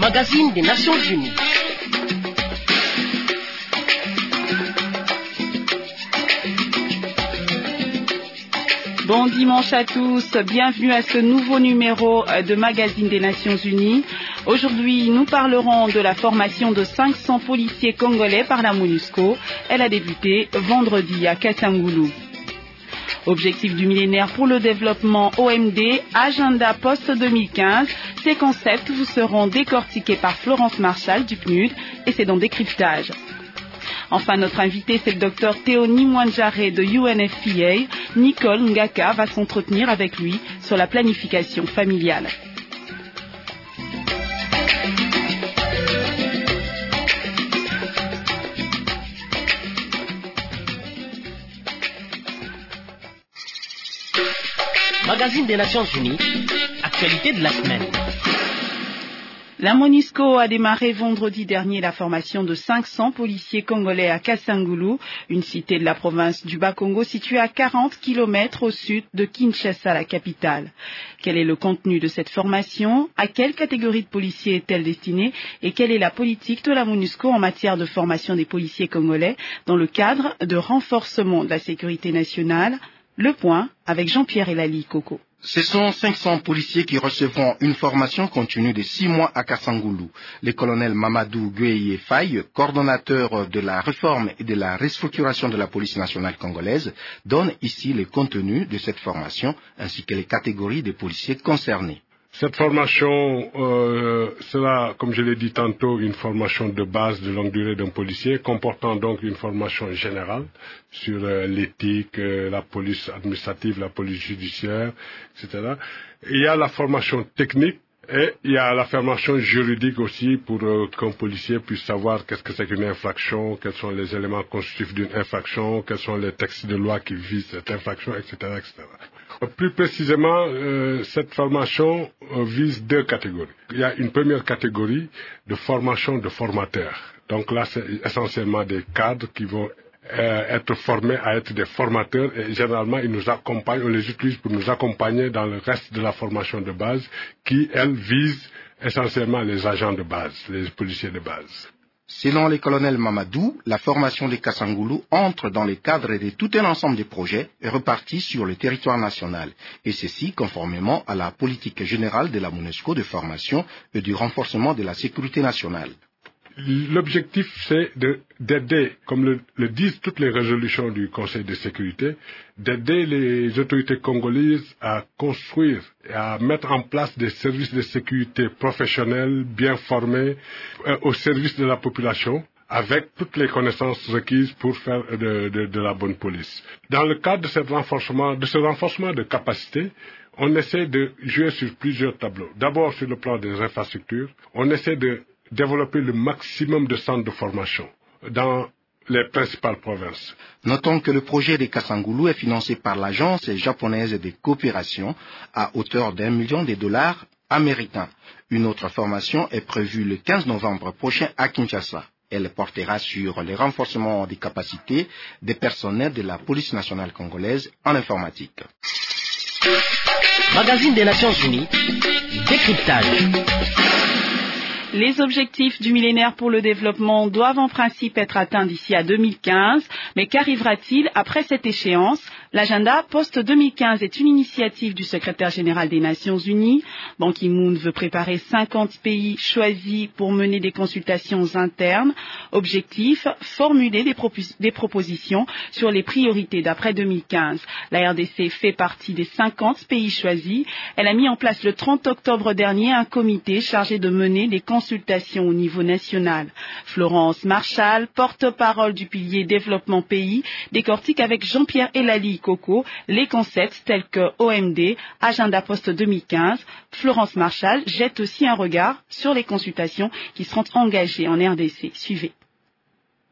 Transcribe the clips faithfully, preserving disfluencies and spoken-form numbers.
magazine des Nations Unies. Bon dimanche à tous, bienvenue à ce nouveau numéro de Magazine des Nations Unies. Aujourd'hui, nous parlerons de la formation de cinq cents policiers congolais par la MONUSCO. Elle a débuté vendredi à Kasangulu. Objectif du millénaire pour le développement O M D, agenda post deux mille quinze. Ces concepts vous seront décortiqués par Florence Marchal du P N U D et c'est dans Décryptage. Enfin, notre invité, c'est le docteur Théonie Mwanjare de U N F P A. Nicole Ngaka va s'entretenir avec lui sur la planification familiale. Magazine des Nations Unies, actualité de la semaine. La MONUSCO a démarré vendredi dernier la formation de cinq cents policiers congolais à Kasangulu, une cité de la province du Bas-Congo située à quarante kilomètres au sud de Kinshasa, la capitale. Quel est le contenu de cette formation? À quelle catégorie de policiers est-elle destinée? Et quelle est la politique de la MONUSCO en matière de formation des policiers congolais dans le cadre de renforcement de la sécurité nationale? Le point avec Jean-Pierre Elali Coco. Ce sont cinq cents policiers qui recevront une formation continue de six mois à Kasangulu. Le colonel Mamadou Gueye Faye, coordonnateur de la réforme et de la restructuration de la police nationale congolaise, donne ici le contenu de cette formation ainsi que les catégories des policiers concernés. Cette formation euh, sera, comme je l'ai dit tantôt, une formation de base de longue durée d'un policier, comportant donc une formation générale sur euh, l'éthique, euh, la police administrative, la police judiciaire, et cetera. Il y a la formation technique et il y a la formation juridique aussi pour euh, qu'un policier puisse savoir qu'est-ce que c'est qu'une infraction, quels sont les éléments constitutifs d'une infraction, quels sont les textes de loi qui visent cette infraction, et cetera, et cetera. Plus précisément, euh, cette formation euh, vise deux catégories. Il y a une première catégorie de formation de formateurs. Donc là, c'est essentiellement des cadres qui vont euh, être formés à être des formateurs et généralement, ils nous accompagnent, on les utilise pour nous accompagner dans le reste de la formation de base qui, elle, vise essentiellement les agents de base, les policiers de base. Selon le colonel Mamadou, la formation de Kasangulu entre dans le cadre de tout un ensemble de projets répartis sur le territoire national, et ceci conformément à la politique générale de la MONUSCO de formation et du renforcement de la sécurité nationale. L'objectif, c'est de, d'aider, comme le, le disent toutes les résolutions du Conseil de sécurité, d'aider les autorités congolaises à construire et à mettre en place des services de sécurité professionnels, bien formés, euh, au service de la population, avec toutes les connaissances requises pour faire de, de, de la bonne police. Dans le cadre de, cet renforcement, de ce renforcement de capacité, on essaie de jouer sur plusieurs tableaux. D'abord sur le plan des infrastructures, on essaie de développer le maximum de centres de formation dans les principales provinces. Notons que le projet de Kasangulu est financé par l'Agence japonaise de coopération à hauteur d'un million de dollars américains. Une autre formation est prévue le quinze novembre prochain à Kinshasa. Elle portera sur le renforcement des capacités des personnels de la police nationale congolaise en informatique. Magazine des Nations Unies, Décryptage. Les objectifs du millénaire pour le développement doivent en principe être atteints d'ici à deux mille quinze, mais qu'arrivera-t-il après cette échéance? L'agenda post deux mille quinze est une initiative du secrétaire général des Nations Unies. Ban Ki-moon veut préparer cinquante pays choisis pour mener des consultations internes. Objectif, formuler des, propos- des propositions sur les priorités d'après deux mille quinze. La R D C fait partie des cinquante pays choisis. Elle a mis en place le trente octobre dernier un comité chargé de mener des consultations au niveau national. Florence Marchal, porte-parole du pilier développement pays, décortique avec Jean-Pierre Elali Coco les concepts tels que O M D, agenda post deux mille quinze. Florence Marchal jette aussi un regard sur les consultations qui seront engagées en R D C. Suivez.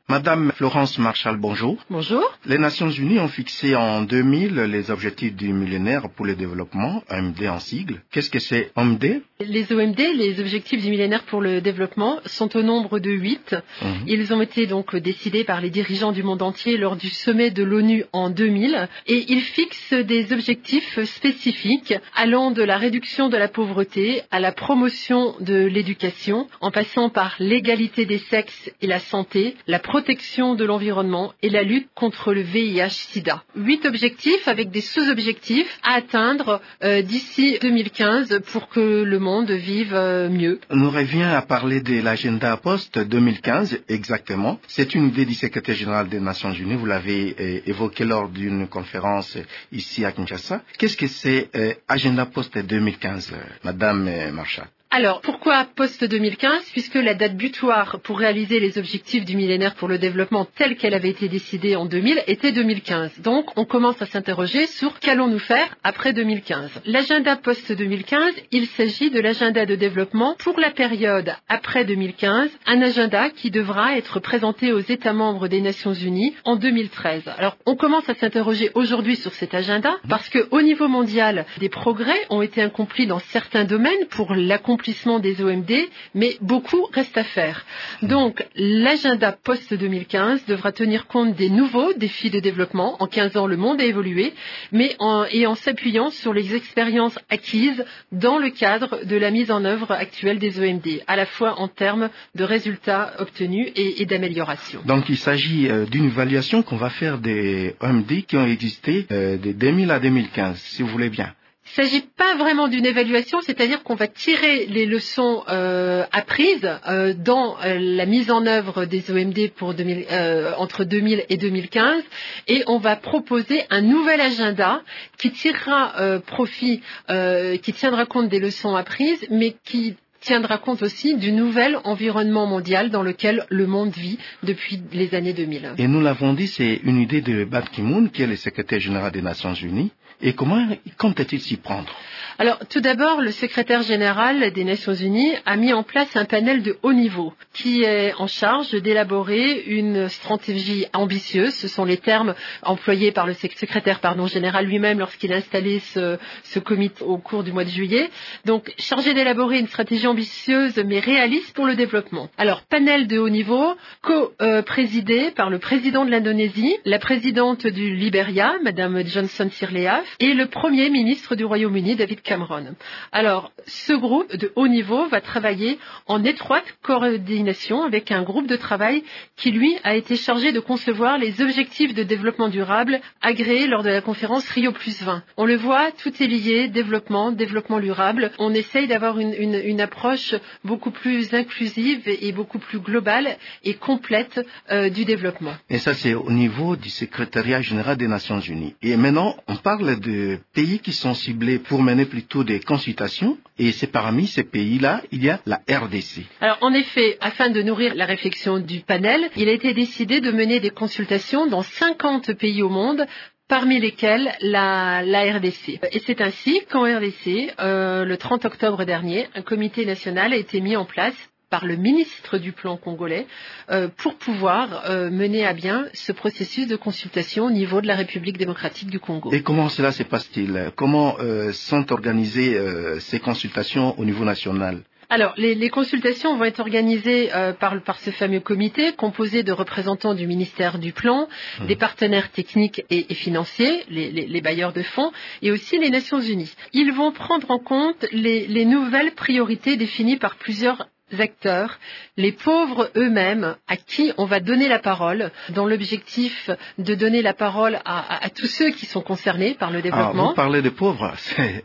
Madame Florence Marchal, bonjour. Bonjour. Les Nations Unies ont fixé en deux mille les objectifs du millénaire pour le développement, O M D en sigle. Qu'est-ce que c'est O M D? Les O M D, les objectifs du millénaire pour le développement, sont au nombre de huit. Mmh. Ils ont été donc décidés par les dirigeants du monde entier lors du sommet de l'ONU en deux mille et ils fixent des objectifs spécifiques allant de la réduction de la pauvreté à la promotion de l'éducation, en passant par l'égalité des sexes et la santé, la protection de l'environnement et la lutte contre le V I H sida. Huit objectifs avec des sous-objectifs à atteindre euh, d'ici deux mille quinze pour que le monde vive euh, mieux. On revient à parler de l'agenda post deux mille quinze exactement. C'est une idée du secrétaire général des Nations Unies. Vous l'avez euh, évoqué lors d'une conférence ici à Kinshasa. Qu'est-ce que c'est euh, agenda post deux mille quinze, euh, Madame euh, Marchal? Alors, pourquoi post deux mille quinze? Puisque la date butoir pour réaliser les objectifs du millénaire pour le développement telle qu'elle avait été décidée en deux mille était deux mille quinze. Donc, on commence à s'interroger sur qu'allons-nous faire après deux mille quinze. L'agenda post deux mille quinze, il s'agit de l'agenda de développement pour la période après deux mille quinze, un agenda qui devra être présenté aux États membres des Nations Unies en deux mille treize. Alors, on commence à s'interroger aujourd'hui sur cet agenda parce qu'au niveau mondial, des progrès ont été accomplis dans certains domaines pour l'accomplissement des O M D, mais beaucoup reste à faire. Donc, l'agenda post deux mille quinze devra tenir compte des nouveaux défis de développement. En quinze ans, le monde a évolué, mais en, et en s'appuyant sur les expériences acquises dans le cadre de la mise en œuvre actuelle des O M D, à la fois en termes de résultats obtenus et, et d'amélioration. Donc, il s'agit euh, d'une évaluation qu'on va faire des O M D qui ont existé euh, de deux mille à deux mille quinze, si vous voulez bien. Il ne s'agit pas vraiment d'une évaluation, c'est-à-dire qu'on va tirer les leçons euh, apprises euh, dans euh, la mise en œuvre des O M D pour deux mille, euh, entre deux mille et deux mille quinze et on va proposer un nouvel agenda qui tirera euh, profit, euh, qui tiendra compte des leçons apprises, mais qui tiendra compte aussi du nouvel environnement mondial dans lequel le monde vit depuis les années deux mille. Et nous l'avons dit, c'est une idée de Ban Ki-moon, qui est le secrétaire général des Nations Unies. Et comment compte-t-il s'y prendre? Alors, tout d'abord, le secrétaire général des Nations Unies a mis en place un panel de haut niveau qui est en charge d'élaborer une stratégie ambitieuse. Ce sont les termes employés par le secrétaire pardon, général lui-même lorsqu'il a installé ce, ce comité au cours du mois de juillet. Donc, chargé d'élaborer une stratégie ambitieuse mais réaliste pour le développement. Alors, panel de haut niveau, co-présidé par le président de l'Indonésie, la présidente du Libéria, Madame Johnson Sirleaf, et le premier ministre du Royaume-Uni, David Cameron. Alors, ce groupe de haut niveau va travailler en étroite coordination avec un groupe de travail qui, lui, a été chargé de concevoir les objectifs de développement durable agréés lors de la conférence Rio plus vingt. On le voit, tout est lié, développement, développement durable. On essaye d'avoir une, une, une approche beaucoup plus inclusive et beaucoup plus globale et complète euh, du développement. Et ça, c'est au niveau du secrétariat général des Nations Unies. Et maintenant, on parle de pays qui sont ciblés pour mener plutôt des consultations, et c'est parmi ces pays-là, il y a la R D C. Alors, en effet, afin de nourrir la réflexion du panel, il a été décidé de mener des consultations dans cinquante pays au monde, parmi lesquels la, la R D C. Et c'est ainsi qu'en R D C, euh, le trente octobre dernier, un comité national a été mis en place par le ministre du Plan congolais euh, pour pouvoir euh, mener à bien ce processus de consultation au niveau de la République démocratique du Congo. Et comment cela se passe-t-il? Comment euh, sont organisées euh, ces consultations au niveau national? Alors, les, les consultations vont être organisées euh, par, par ce fameux comité composé de représentants du ministère du Plan, mmh. des partenaires techniques et, et financiers, les, les, les bailleurs de fonds, et aussi les Nations Unies. Ils vont prendre en compte les, les nouvelles priorités définies par plusieurs acteurs, les pauvres eux-mêmes, à qui on va donner la parole, dans l'objectif de donner la parole à, à, à tous ceux qui sont concernés par le développement. Ah, vous parlez de pauvres, c'est...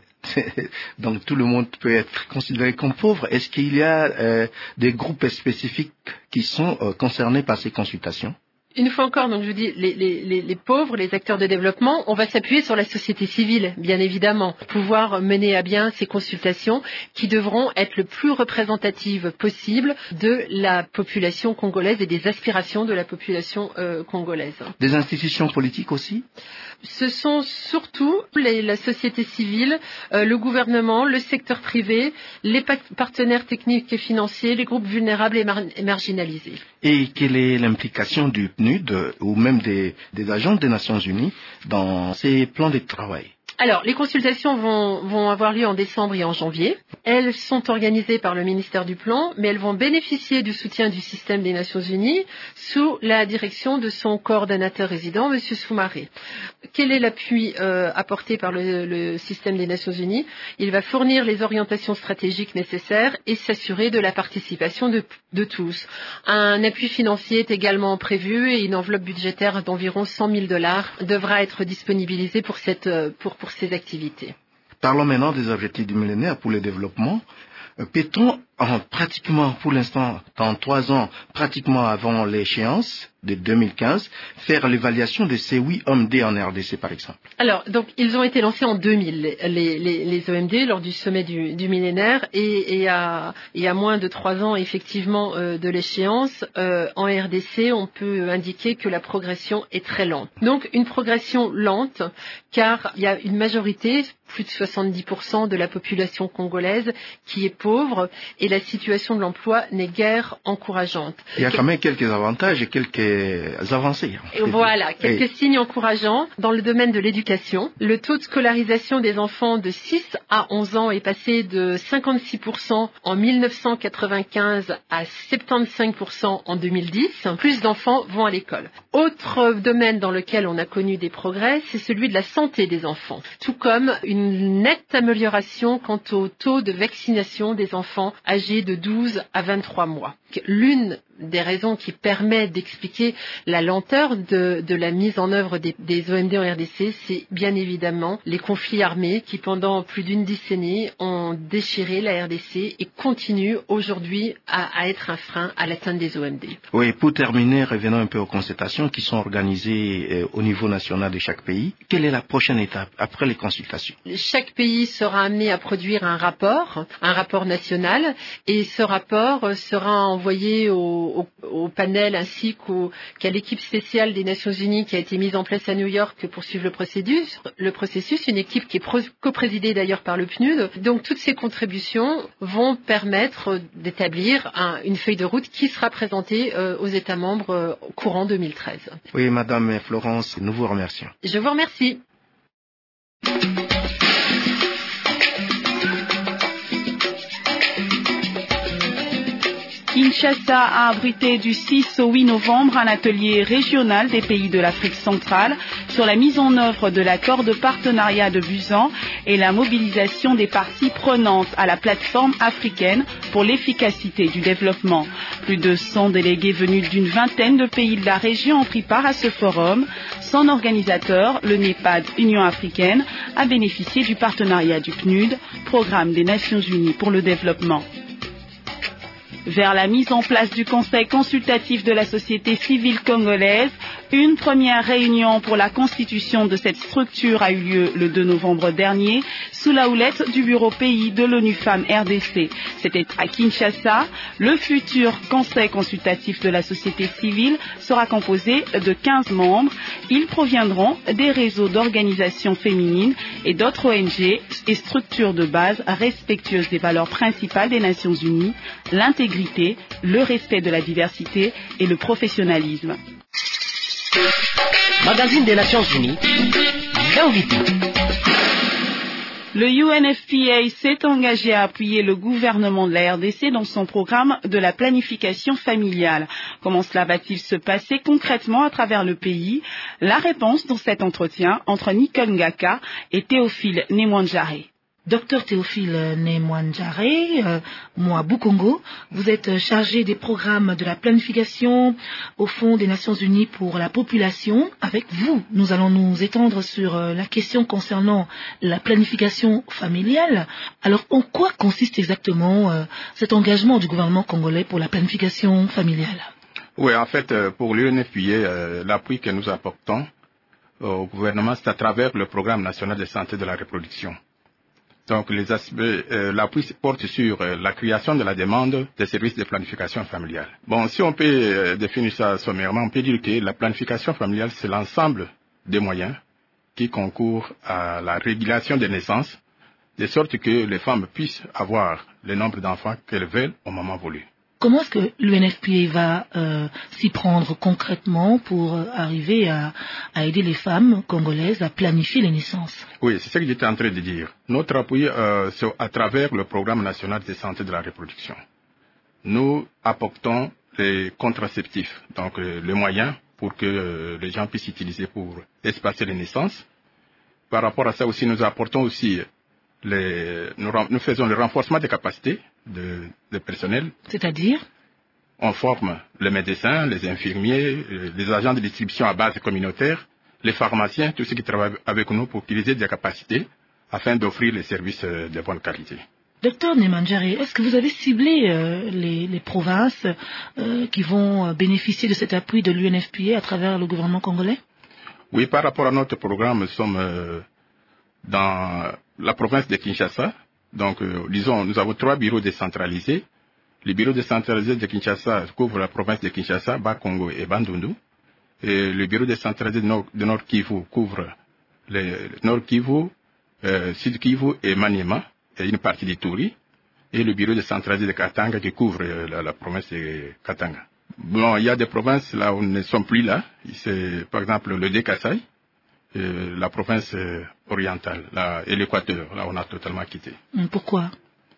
Donc tout le monde peut être considéré comme pauvre. Est-ce qu'il y a euh, des groupes spécifiques qui sont euh, concernés par ces consultations? Une fois encore, donc je vous dis, les, les, les pauvres, les acteurs de développement, on va s'appuyer sur la société civile, bien évidemment, pour pouvoir mener à bien ces consultations qui devront être le plus représentatives possible de la population congolaise et des aspirations de la population euh, congolaise. Des institutions politiques aussi? Ce sont surtout les, la société civile, euh, le gouvernement, le secteur privé, les pa- partenaires techniques et financiers, les groupes vulnérables et, mar- et marginalisés. Et quelle est l'implication du P N U D ou même des, des agents des Nations Unies dans ces plans de travail? Alors, les consultations vont, vont avoir lieu en décembre et en janvier. Elles sont organisées par le ministère du Plan, mais elles vont bénéficier du soutien du système des Nations Unies sous la direction de son coordonnateur résident, M. Soumaré. Quel est l'appui euh, apporté par le, le système des Nations Unies? Il va fournir les orientations stratégiques nécessaires et s'assurer de la participation de, de tous. Un appui financier est également prévu et une enveloppe budgétaire d'environ cent mille dollars devra être disponibilisée pour cette pour, pour ces activités. Parlons maintenant des objectifs du millénaire pour le développement. Peut-on, en pratiquement pour l'instant, dans trois ans, pratiquement avant l'échéance de deux mille quinze, faire l'évaluation de ces huit O M D en R D C, par exemple? Alors, donc, ils ont été lancés en deux mille, les, les, les O M D, lors du sommet du, du millénaire, et, et, à, et à moins de trois ans, effectivement, euh, de l'échéance, euh, en R D C, on peut indiquer que la progression est très lente. Donc, une progression lente, car il y a une majorité, plus de soixante-dix pour cent de la population congolaise qui est pauvre, et la situation de l'emploi n'est guère encourageante. Il y a quand même quelques avantages et quelques avancées. Et voilà, quelques et... signes encourageants. Dans le domaine de l'éducation, le taux de scolarisation des enfants de six à onze ans est passé de cinquante-six pour cent en mille neuf cent quatre-vingt-quinze à soixante-quinze pour cent en deux mille dix. Plus d'enfants vont à l'école. Autre domaine dans lequel on a connu des progrès, c'est celui de la santé des enfants, tout comme une nette amélioration quant au taux de vaccination des enfants âgés de douze à vingt-trois mois. L'une des raisons qui permet d'expliquer la lenteur de, de la mise en œuvre des, des O M D en R D C, c'est bien évidemment les conflits armés qui, pendant plus d'une décennie, ont déchiré la R D C et continuent aujourd'hui à, à être un frein à l'atteinte des O M D. Oui, pour terminer, revenons un peu aux consultations qui sont organisées euh, au niveau national de chaque pays. Quelle est la prochaine étape après les consultations? Chaque pays sera amené à produire un rapport, un rapport national, et ce rapport sera envoyé au Au, au panel ainsi qu'au, qu'à l'équipe spéciale des Nations Unies qui a été mise en place à New York pour suivre le processus, le processus, une équipe qui est pro, coprésidée d'ailleurs par le P N U D. Donc toutes ces contributions vont permettre d'établir un, une feuille de route qui sera présentée euh, aux États membres euh, courant deux mille treize. Oui, Madame Florence, nous vous remercions. Je vous remercie. Kinshasa a abrité du six au huit novembre un atelier régional des pays de l'Afrique centrale sur la mise en œuvre de l'accord de partenariat de Busan et la mobilisation des parties prenantes à la plateforme africaine pour l'efficacité du développement. Plus de cent délégués venus d'une vingtaine de pays de la région ont pris part à ce forum. Son organisateur, le NEPAD Union africaine, a bénéficié du partenariat du P N U D, Programme des Nations Unies pour le développement. Vers la mise en place du Conseil consultatif de la société civile congolaise, une première réunion pour la constitution de cette structure a eu lieu le deux novembre dernier sous la houlette du bureau pays de l'ONU Femmes R D C. C'était à Kinshasa. Le futur Conseil consultatif de la société civile sera composé de quinze membres. Ils proviendront des réseaux d'organisations féminines et d'autres O N G et structures de base respectueuses des valeurs principales des Nations Unies, l'intégrité, le respect de la diversité et le professionnalisme. Magazine des Nations Unies, l'invité. Le U N F P A s'est engagé à appuyer le gouvernement de la R D C dans son programme de la planification familiale. Comment cela va-t-il se passer concrètement à travers le pays? La réponse dans cet entretien entre Nicole Ngaka et Théophile Nemwanjaré. Docteur Théophile Nemwanjaré, euh, moi Bukongo, vous êtes chargé des programmes de la planification au Fonds des Nations Unies pour la population. Avec vous, nous allons nous étendre sur euh, la question concernant la planification familiale. Alors, en quoi consiste exactement euh, cet engagement du gouvernement congolais pour la planification familiale? Oui, en fait, pour l'U N F P A, l'appui que nous apportons au gouvernement, c'est à travers le programme national de santé de la reproduction. Donc, les aspects, euh, l'appui porte sur euh, la création de la demande des services de planification familiale. Bon, si on peut euh, définir ça sommairement, on peut dire que la planification familiale, c'est l'ensemble des moyens qui concourent à la régulation des naissances, de sorte que les femmes puissent avoir le nombre d'enfants qu'elles veulent au moment voulu. Comment est-ce que l'U N F P A va euh, s'y prendre concrètement pour euh, arriver à, à aider les femmes congolaises à planifier les naissances? Oui, c'est ce que j'étais en train de dire. Notre appui, euh, c'est à travers le programme national de santé de la reproduction. Nous apportons les contraceptifs, donc euh, les moyens pour que euh, les gens puissent utiliser pour espacer les naissances. Par rapport à ça aussi, nous apportons aussi Les, nous, nous faisons le renforcement des capacités de, de personnel. C'est-à-dire? On forme les médecins, les infirmiers, les agents de distribution à base communautaire, les pharmaciens, tous ceux qui travaillent avec nous pour utiliser des capacités afin d'offrir les services de bonne qualité. Docteur Nemandjare, est-ce que vous avez ciblé euh, les, les provinces euh, qui vont bénéficier de cet appui de l'U N F P A à travers le gouvernement congolais? Oui, par rapport à notre programme, nous sommes euh, dans la province de Kinshasa. Donc, euh, disons, nous avons trois bureaux décentralisés. Les bureaux décentralisés de Kinshasa couvrent la province de Kinshasa, Bas-Congo et Bandundu. Et le bureau décentralisé de Nord, de Nord Kivu couvre le Nord Kivu, euh, Sud Kivu et Maniema, et une partie d'Ituri. Et le bureau décentralisé de Katanga qui couvre euh, la, la province de Katanga. Bon, il y a des provinces là où nous ne sommes plus là. C'est par exemple le Dé-Kassai. Euh, la province euh, orientale là, et l'Équateur, là on a totalement quitté. Pourquoi?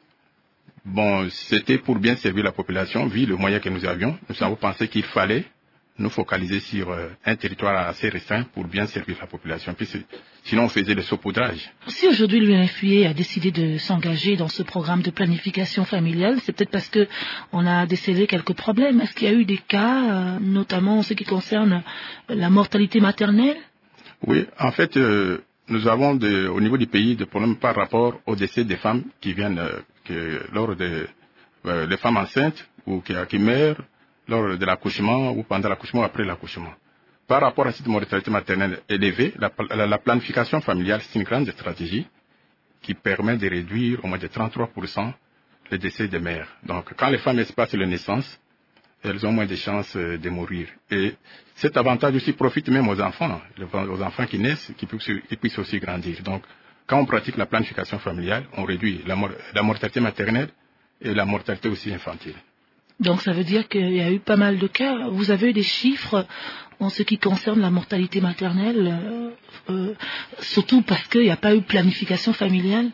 Bon, c'était pour bien servir la population, vu le moyen que nous avions. Nous avons pensé qu'il fallait nous focaliser sur euh, un territoire assez restreint pour bien servir la population. Puis, sinon, on faisait le saupoudrage. Si aujourd'hui l'U N F P A a décidé de s'engager dans ce programme de planification familiale, c'est peut-être parce que on a décelé quelques problèmes. Est-ce qu'il y a eu des cas, euh, notamment en ce qui concerne la mortalité maternelle? Oui, en fait, euh, nous avons de, au niveau du pays des problèmes par rapport au décès des femmes qui viennent, euh, que, lors de euh, les femmes enceintes ou qui, qui meurent lors de l'accouchement ou pendant l'accouchement ou après l'accouchement. Par rapport à cette mortalité maternelle élevée, la, la, la planification familiale, c'est une grande stratégie qui permet de réduire au moins de trente-trois pour cent les décès des mères. Donc, quand les femmes espacent les naissances, elles ont moins de chances de mourir. Et cet avantage aussi profite même aux enfants, aux enfants qui naissent, qui puissent, qui puissent aussi grandir. Donc, quand on pratique la planification familiale, on réduit la, mor la mortalité maternelle et la mortalité aussi infantile. Donc, ça veut dire qu'il y a eu pas mal de cas. Vous avez eu des chiffres en ce qui concerne la mortalité maternelle, euh, euh, surtout parce qu'il n'y a pas eu de planification familiale?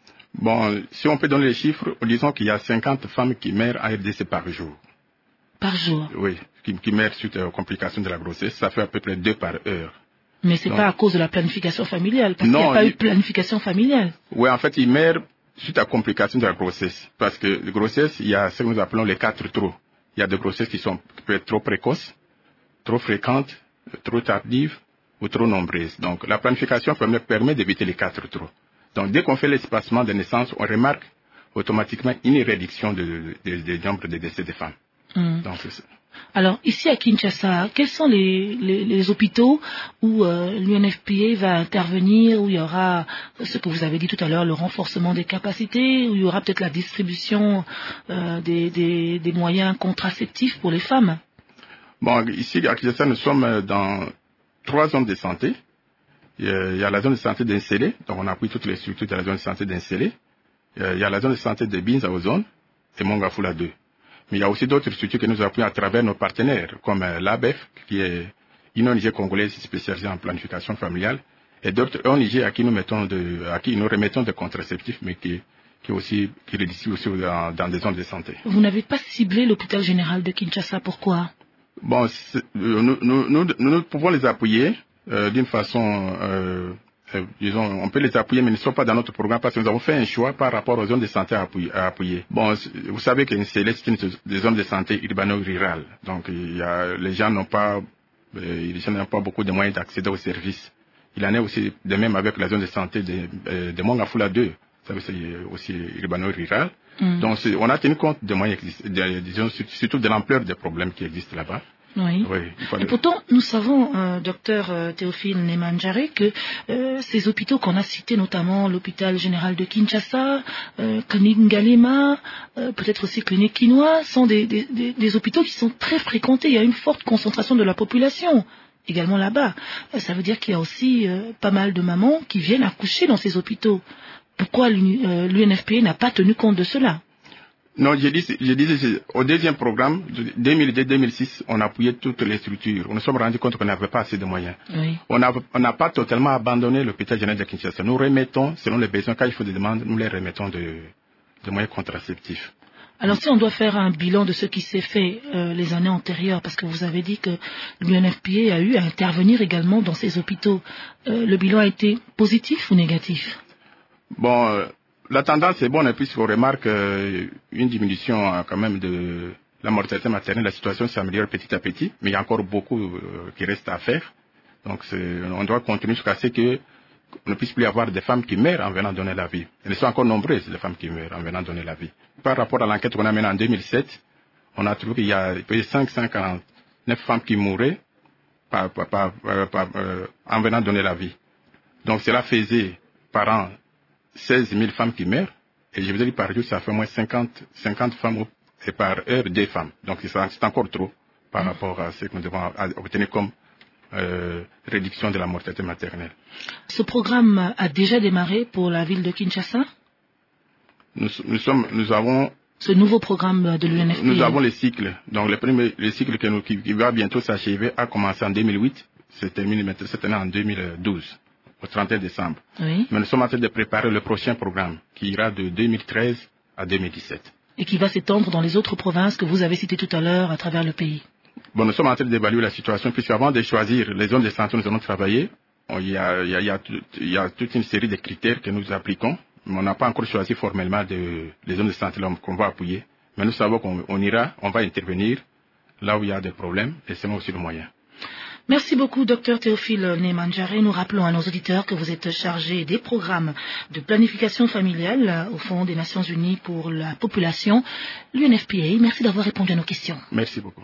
Bon, si on peut donner les chiffres, disons qu'il y a cinquante femmes qui meurent à R D C par jour. Par jour? Oui, qui, qui meurent suite aux complications de la grossesse. Ça fait à peu près deux par heure. Mais c'est pas à cause de la planification familiale, parce qu'il n'y a pas il... eu de planification familiale. Oui, en fait, ils meurent suite à complications de la grossesse. Parce que la grossesse, il y a ce que nous appelons les quatre trop. Il y a des grossesses qui sont qui peuvent être trop précoces, trop fréquentes, trop tardives ou trop nombreuses. Donc, la planification familiale permet d'éviter les quatre trop. Donc, dès qu'on fait l'espacement de naissance, on remarque automatiquement une réduction du de, de, de nombre de décès des femmes. Mmh. Donc, c'est ça. Alors, ici à Kinshasa, quels sont les, les, les hôpitaux où euh, l'U N F P A va intervenir, où il y aura ce que vous avez dit tout à l'heure, le renforcement des capacités, où il y aura peut-être la distribution euh, des, des, des moyens contraceptifs pour les femmes? Bon, ici à Kinshasa, nous sommes dans trois zones de santé. Il y a la zone de santé d'Insélé, donc on appuie toutes les structures de la zone de santé d'Insélé. Il y a la zone de santé de Binza Ozone et Mongafula deux. Mais il y a aussi d'autres structures que nous appuyons à travers nos partenaires, comme l'A B F, qui est une O N G congolaise spécialisée en planification familiale, et d'autres O N G à qui nous mettons de, à qui nous remettons des contraceptifs, mais qui, qui aussi, qui les distribuent aussi dans, dans des zones de santé. Vous n'avez pas ciblé l'hôpital général de Kinshasa, pourquoi? Bon, nous, nous, nous, nous pouvons les appuyer euh, d'une façon euh, Euh, disons, on peut les appuyer, mais ils ne sont pas dans notre programme parce que nous avons fait un choix par rapport aux zones de santé à appuyer. À appuyer. Bon, vous savez qu'une C L S, c'est une des zones de santé urbano-rurales. Donc, il y a, les gens n'ont pas, euh, les gens n'ont pas beaucoup de moyens d'accéder aux services. Il en est aussi de même avec la zone de santé de, euh, de Mongafula deux. ça veut dire aussi urbano-rural. Mm. Donc on a tenu compte des moyens existants, de, disons, surtout de l'ampleur des problèmes qui existent là-bas. Oui. Oui, et pourtant, nous savons, euh, docteur euh, Théophile Nemanjare, que euh, ces hôpitaux qu'on a cités, notamment l'hôpital général de Kinshasa, euh, Clinique Ngalema, euh, peut-être aussi Clinique Quinoa, sont des, des, des, des hôpitaux qui sont très fréquentés. Il y a une forte concentration de la population également là-bas. Euh, ça veut dire qu'il y a aussi euh, pas mal de mamans qui viennent accoucher dans ces hôpitaux. Pourquoi l'U N F P A n'a pas tenu compte de cela? Non, je dis, je dis, au deuxième programme, deux mille deux deux mille six, on a appuyé toutes les structures. On nous sommes rendus compte qu'on n'avait pas assez de moyens. Oui. On n'a pas totalement abandonné l'hôpital général de Kinshasa. Nous remettons, selon les besoins, quand il faut des demandes, nous les remettons de, de moyens contraceptifs. Alors si on doit faire un bilan de ce qui s'est fait euh, les années antérieures, parce que vous avez dit que l'U N F P A a eu à intervenir également dans ces hôpitaux, euh, le bilan a été positif ou négatif? Bon, euh, la tendance est bonne, puisqu'on remarque euh, une diminution euh, quand même de la mortalité maternelle. La situation s'améliore petit à petit, mais il y a encore beaucoup euh, qui reste à faire. Donc on doit continuer jusqu'à ce que on ne puisse plus avoir des femmes qui meurent en venant donner la vie. Elles sont encore nombreuses, les femmes qui meurent en venant donner la vie. Par rapport à l'enquête qu'on a menée en deux mille sept, on a trouvé qu'il y a cinq cent quarante-neuf femmes qui mouraient par, par, par, par, euh, en venant donner la vie. Donc cela faisait par an seize mille femmes qui meurent, et je veux dire par jour, ça fait au moins cinquante, cinquante femmes, et par heure, deux femmes. Donc c'est encore trop par rapport à ce que nous devons obtenir comme euh, réduction de la mortalité maternelle. Ce programme a déjà démarré pour la ville de Kinshasa? Nous, nous, sommes, nous avons... Ce nouveau programme de l'U N F P A? Nous avons les cycles. Donc le premier le cycle que nous, qui, qui va bientôt s'achever a commencé en deux mille huit, se termine maintenant cette année en deux mille douze. Au trente et un décembre. Oui. Mais nous sommes en train de préparer le prochain programme qui ira de deux mille treize à deux mille dix-sept. Et qui va s'étendre dans les autres provinces que vous avez citées tout à l'heure à travers le pays. Bon, nous sommes en train d'évaluer la situation, puisque avant de choisir les zones de santé où nous allons travailler, il y a, il y a, il y a, il y a toute une série de critères que nous appliquons, mais on n'a pas encore choisi formellement de, les zones de santé qu'on va appuyer. Mais nous savons qu'on on ira, on va intervenir là où il y a des problèmes, et c'est aussi le moyen. Merci beaucoup, docteur Théophile Nemanjare. Nous rappelons à nos auditeurs que vous êtes chargé des programmes de planification familiale au Fonds des Nations Unies pour la population, l'U N F P A. Merci d'avoir répondu à nos questions. Merci beaucoup.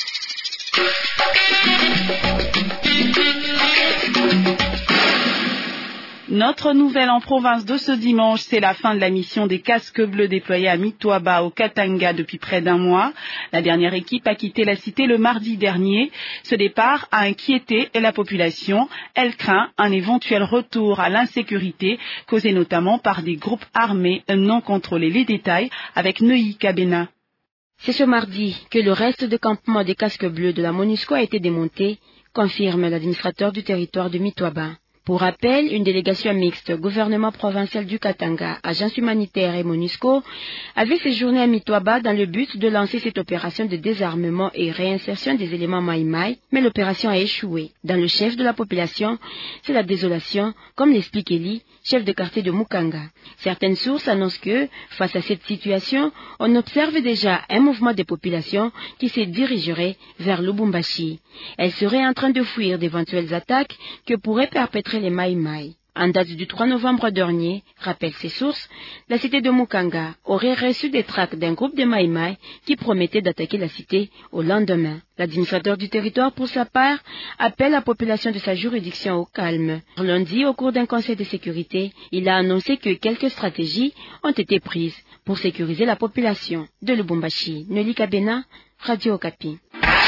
Notre nouvelle en province de ce dimanche, c'est la fin de la mission des casques bleus déployés à Mitwaba au Katanga depuis près d'un mois. La dernière équipe a quitté la cité le mardi dernier. Ce départ a inquiété la population. Elle craint un éventuel retour à l'insécurité causé notamment par des groupes armés non contrôlés. Les détails avec Neuilly Kabena. C'est ce mardi que le reste de campement des casques bleus de la MONUSCO a été démonté, confirme l'administrateur du territoire de Mitwaba. Pour rappel, une délégation mixte, gouvernement provincial du Katanga, agence humanitaire et MONUSCO, avait séjourné à Mitwaba dans le but de lancer cette opération de désarmement et réinsertion des éléments Maïmaï, mais l'opération a échoué. Dans le chef de la population, c'est la désolation, comme l'explique Eli, chef de quartier de Mukanga. Certaines sources annoncent que, face à cette situation, on observe déjà un mouvement des populations qui se dirigerait vers Lubumbashi. Elles seraient en train de fuir d'éventuelles attaques que pourraient perpétrer les Maïmaï. En date du trois novembre dernier, rappellent ces sources, la cité de Mukanga aurait reçu des tracts d'un groupe de Maïmaï qui promettait d'attaquer la cité au lendemain. L'administrateur du territoire, pour sa part, appelle la population de sa juridiction au calme. Lundi, au cours d'un conseil de sécurité, il a annoncé que quelques stratégies ont été prises pour sécuriser la population. De Lubumbashi, Neuilly Kabena, Radio Okapi.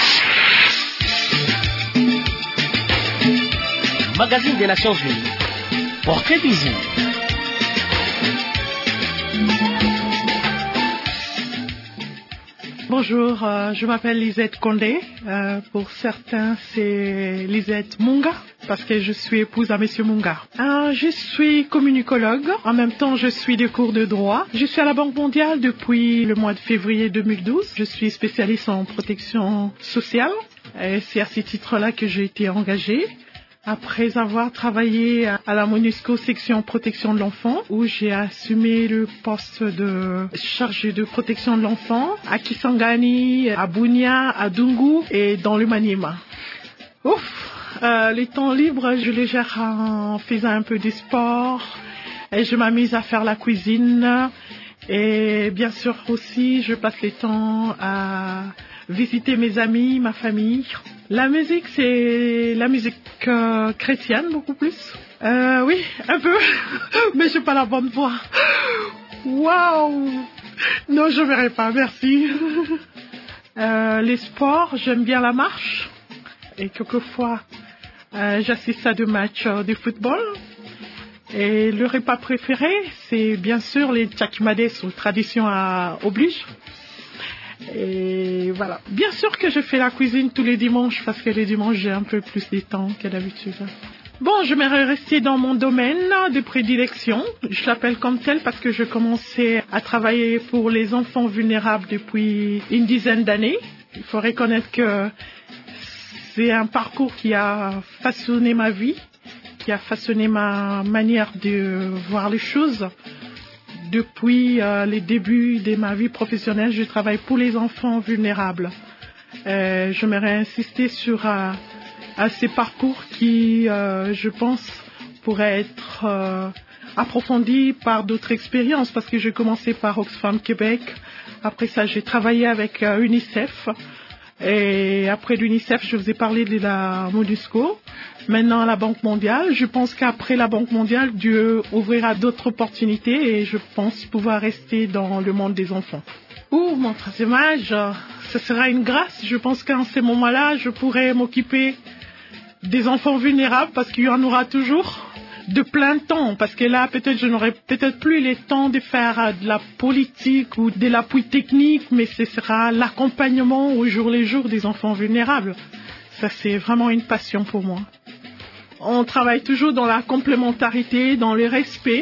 Magazine des Nations Unies. Portrait du jour. Bonjour, euh, je m'appelle Lisette Condé. Euh, pour certains, c'est Lisette Munga, parce que je suis épouse à Monsieur Munga. Euh, je suis communicologue. En même temps, je suis des cours de droit. Je suis à la Banque mondiale depuis le mois de février deux mille douze. Je suis spécialiste en protection sociale. Et c'est à ce titre-là que j'ai été engagée. Après avoir travaillé à la MONUSCO section protection de l'enfant, où j'ai assumé le poste de chargé de protection de l'enfant à Kisangani, à Bunia, à Dungu et dans le Maniema. Ouf, euh, les temps libres, je les gère en faisant un peu de sport, et je m'amuse à faire la cuisine. Et bien sûr aussi, je passe le temps à visiter mes amis, ma famille. La musique, c'est la musique euh, chrétienne, beaucoup plus. Euh, oui, un peu, mais j'ai pas la bonne voix. Waouh! Non, je verrai pas, merci. Euh, les sports, j'aime bien la marche. Et quelquefois, euh, j'assiste à des matchs euh, de football. Et le repas préféré, c'est bien sûr les tchakimades ou tradition à oblige. Et voilà. Bien sûr que je fais la cuisine tous les dimanches parce que les dimanches, j'ai un peu plus de temps que d'habitude. Bon, j'aimerais rester dans mon domaine de prédilection. Je l'appelle comme tel parce que je commençais à travailler pour les enfants vulnérables depuis une dizaine d'années. Il faut reconnaître que c'est un parcours qui a façonné ma vie, qui a façonné ma manière de voir les choses. Depuis euh, les débuts de ma vie professionnelle, je travaille pour les enfants vulnérables. Euh, j'aimerais insister sur euh, à ces parcours qui, euh, je pense, pourraient être euh, approfondis par d'autres expériences, parce que j'ai commencé par Oxfam Québec. Après ça, j'ai travaillé avec euh, UNICEF. Et après l'UNICEF, je vous ai parlé de la MONUSCO. Maintenant, à la Banque mondiale. Je pense qu'après la Banque mondiale, Dieu ouvrira d'autres opportunités et je pense pouvoir rester dans le monde des enfants. Ouh, mon troisième âge, ce sera une grâce. Je pense qu'en ces moments-là, je pourrai m'occuper des enfants vulnérables parce qu'il y en aura toujours de plein temps. Parce que là, peut-être, je n'aurai peut-être plus le temps de faire de la politique ou de l'appui technique, mais ce sera l'accompagnement au jour le jour des enfants vulnérables. Ça, c'est vraiment une passion pour moi. On travaille toujours dans la complémentarité, dans le respect.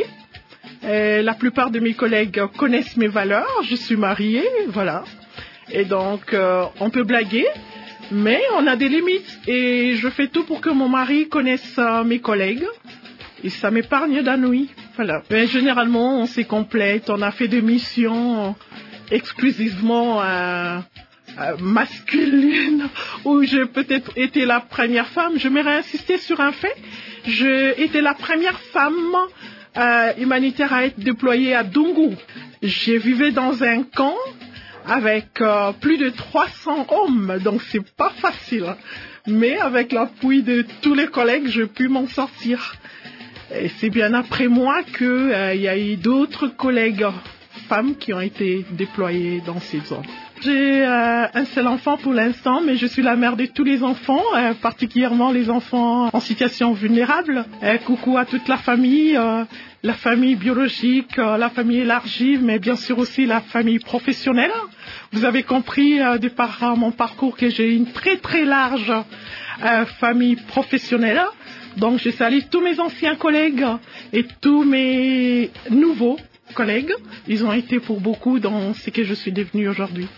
Et la plupart de mes collègues connaissent mes valeurs. Je suis mariée, voilà. Et donc, euh, on peut blaguer, mais on a des limites. Et je fais tout pour que mon mari connaisse euh, mes collègues. Et ça m'épargne d'ennuis. Voilà. Mais généralement, on s'y complète. On a fait des missions exclusivement euh, euh, masculines où j'ai peut-être été la première femme. J'aimerais insister sur un fait. J'ai été la première femme euh, humanitaire à être déployée à Dungu. J'ai vécu dans un camp avec euh, plus de trois cents hommes. Donc, c'est pas facile. Mais avec l'appui de tous les collègues, j'ai pu m'en sortir. Et c'est bien après moi qu'il euh, y a eu d'autres collègues femmes qui ont été déployées dans ces zones. J'ai euh, un seul enfant pour l'instant, mais je suis la mère de tous les enfants, euh, particulièrement les enfants en situation vulnérable. Euh, coucou à toute la famille, euh, la famille biologique, euh, la famille élargie, mais bien sûr aussi la famille professionnelle. Vous avez compris euh, de par mon parcours que j'ai une très très large euh, famille professionnelle. Donc, je salue tous mes anciens collègues et tous mes nouveaux collègues. Ils ont été pour beaucoup dans ce que je suis devenue aujourd'hui.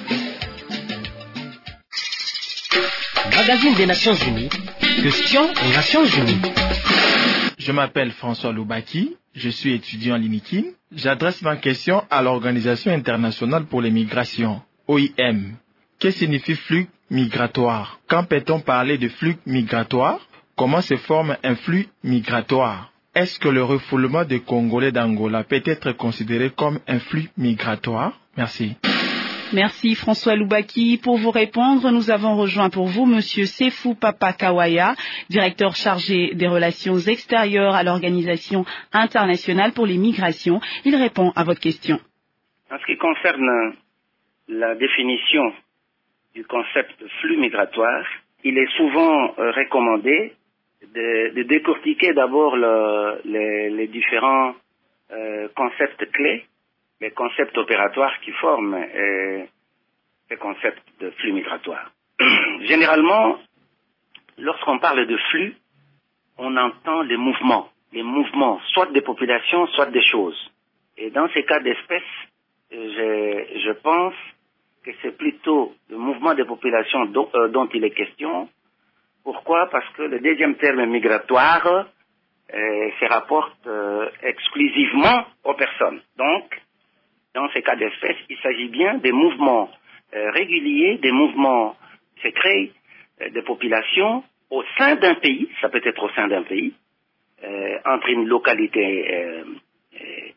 Magazine des Nations Unies. Question aux Nations Unies. Je m'appelle François Loubaki. Je suis étudiant à l'I N I C I N. J'adresse ma question à l'Organisation internationale pour les migrations, O I M. Que signifie flux migratoire? Quand peut-on parler de flux migratoire? Comment se forme un flux migratoire? Est-ce que le refoulement des Congolais d'Angola peut être considéré comme un flux migratoire? Merci. Merci François Loubaki. Pour vous répondre, nous avons rejoint pour vous Monsieur Sefou Papa Kawaya, directeur chargé des relations extérieures à l'Organisation internationale pour les migrations. Il répond à votre question. En ce qui concerne la définition du concept de flux migratoire, il est souvent euh, recommandé de, de décortiquer d'abord le, les, les différents euh, concepts clés, les concepts opératoires qui forment euh, ces concepts de flux migratoire. Généralement, lorsqu'on parle de flux, on entend les mouvements, les mouvements, soit des populations, soit des choses. Et dans ces cas d'espèce, je, je pense que c'est plutôt le mouvement des populations dont, euh, dont il est question. Pourquoi? Parce que le deuxième terme migratoire euh, se rapporte euh, exclusivement aux personnes. Donc, dans ces cas d'espèce, il s'agit bien des mouvements euh, réguliers, des mouvements secrets euh, des populations au sein d'un pays, ça peut être au sein d'un pays, euh, entre une localité euh,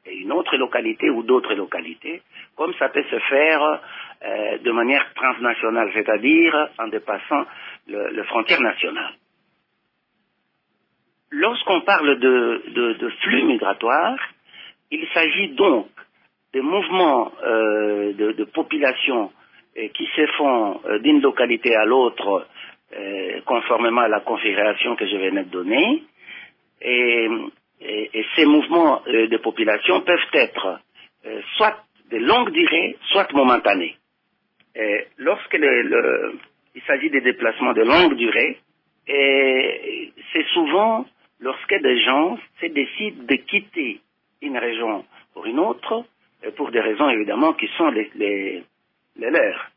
une autre localité ou d'autres localités, comme ça peut se faire euh, de manière transnationale, c'est-à-dire en dépassant le, le frontière nationale. Lorsqu'on parle de, de, de flux migratoires, il s'agit donc de mouvements euh, de, de population euh, qui se font euh, d'une localité à l'autre euh, conformément à la configuration que je venais de donner. Et, et, et ces mouvements euh, de population peuvent être euh, soit de longue durée, soit momentanés. Et lorsque le, le, il s'agit de déplacements de longue durée, et c'est souvent lorsque des gens se décident de quitter une région pour une autre, pour des raisons évidemment qui sont les, les, les leurs.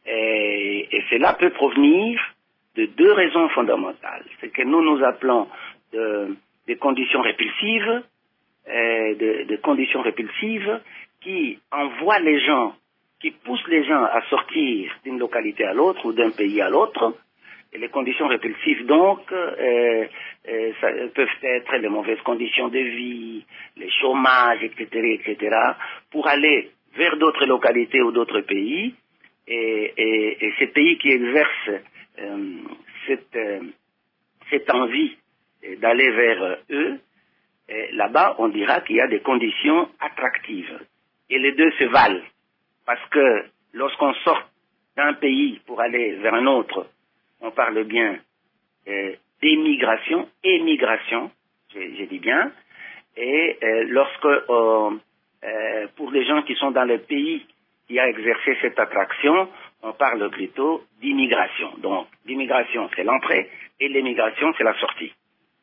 Et, et cela peut provenir de deux raisons fondamentales. C'est que nous nous appelons de, des conditions répulsives, et de, de conditions répulsives qui envoient les gens, qui poussent les gens à sortir d'une localité à l'autre ou d'un pays à l'autre. Et les conditions répulsives, donc, euh, euh, ça, peuvent être les mauvaises conditions de vie, les chômages, et cetera, et cetera, pour aller vers d'autres localités ou d'autres pays. Et, et, et ces pays qui exercent euh, cette, euh, cette envie d'aller vers eux, là-bas, on dira qu'il y a des conditions attractives. Et les deux se valent. Parce que lorsqu'on sort d'un pays pour aller vers un autre, on parle bien euh, d'émigration, émigration, je, je dis bien, et euh, lorsque, euh, euh, pour les gens qui sont dans le pays qui a exercé cette attraction, on parle plutôt d'immigration. Donc, l'immigration, c'est l'entrée, et l'émigration, c'est la sortie.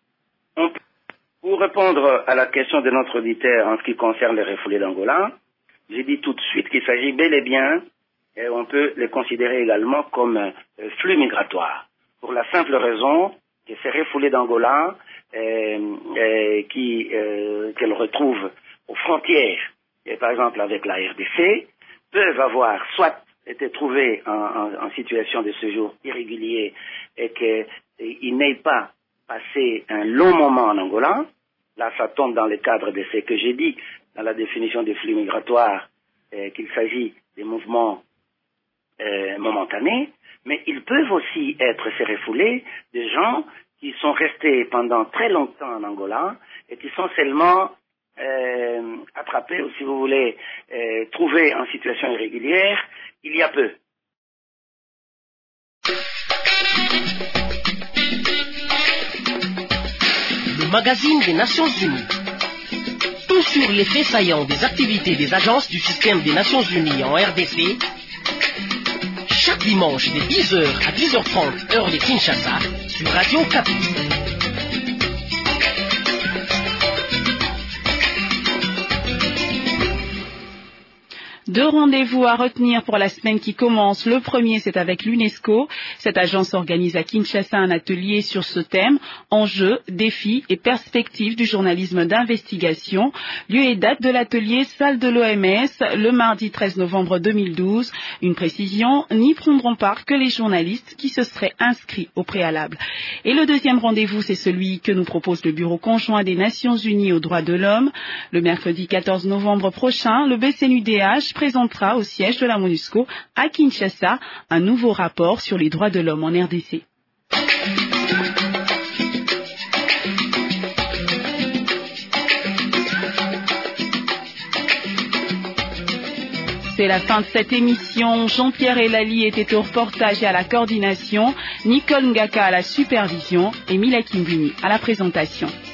On peut, pour répondre à la question de notre auditeur en ce qui concerne les refoulés d'Angola, j'ai dit tout de suite qu'il s'agit bel et bien, et on peut les considérer également comme un flux migratoire, pour la simple raison que ces refoulés d'Angola, euh, euh, qui, euh, qu'elles retrouvent aux frontières, et par exemple avec la R D C, peuvent avoir soit été trouvés en, en, en situation de séjour irrégulier et qu'ils n'aient pas passé un long moment en Angola. Là, ça tombe dans le cadre de ce que j'ai dit dans la définition des flux migratoires, euh, qu'il s'agit des mouvements euh, momentanés, mais ils peuvent aussi être ces refoulés de gens qui sont restés pendant très longtemps en Angola et qui sont seulement euh, attrapés, ou si vous voulez, euh, trouvés en situation irrégulière il y a peu. Le magazine des Nations Unies. Tout sur les faits saillants des activités des agences du système des Nations Unies en R D C. Chaque dimanche de dix heures à dix heures trente, heure de Kinshasa, sur Radio Kapi. Deux rendez-vous à retenir pour la semaine qui commence. Le premier, c'est avec l'UNESCO. Cette agence organise à Kinshasa un atelier sur ce thème, enjeux, défis et perspectives du journalisme d'investigation. Lieu et date de l'atelier, salle de l'O M S, le mardi treize novembre deux mille douze. Une précision, n'y prendront part que les journalistes qui se seraient inscrits au préalable. Et le deuxième rendez-vous, c'est celui que nous propose le Bureau conjoint des Nations Unies aux droits de l'homme. Le mercredi quatorze novembre prochain, le B C N U D H présentera au siège de la MONUSCO à Kinshasa un nouveau rapport sur les droits de l'homme en R D C. C'est la fin de cette émission. Jean-Pierre Elali était au reportage et à la coordination, Nicole Ngaka à la supervision et Mila Kimbini à la présentation.